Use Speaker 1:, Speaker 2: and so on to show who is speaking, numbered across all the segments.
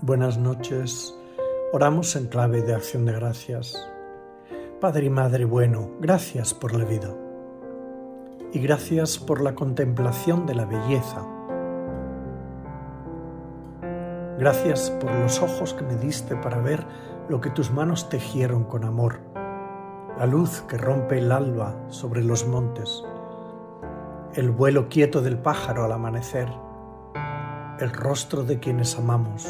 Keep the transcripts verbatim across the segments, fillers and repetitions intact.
Speaker 1: Buenas noches, oramos en clave de acción de gracias. Padre y Madre bueno, gracias por la vida y gracias por la contemplación de la belleza. Gracias por los ojos que me diste para ver lo que tus manos tejieron con amor, la luz que rompe el alba sobre los montes, el vuelo quieto del pájaro al amanecer, el rostro de quienes amamos.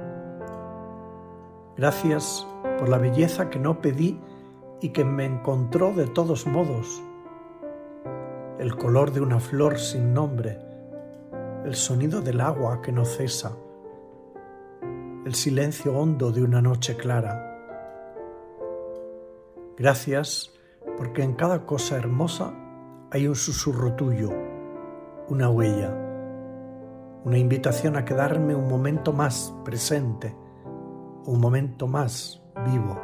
Speaker 1: Gracias por la belleza que no pedí y que me encontró de todos modos, el color de una flor sin nombre, el sonido del agua que no cesa, el silencio hondo de una noche clara. Gracias porque en cada cosa hermosa hay un susurro tuyo, una huella, una invitación a quedarme un momento más presente, un momento más vivo.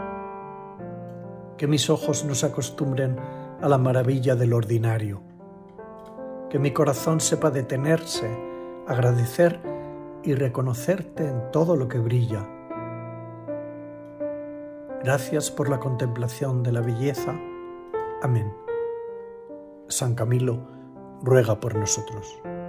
Speaker 1: Que mis ojos no se acostumbren a la maravilla del ordinario. Que mi corazón sepa detenerse, agradecer y reconocerte en todo lo que brilla. Gracias por la contemplación de la belleza. Amén. San Camilo ruega por nosotros.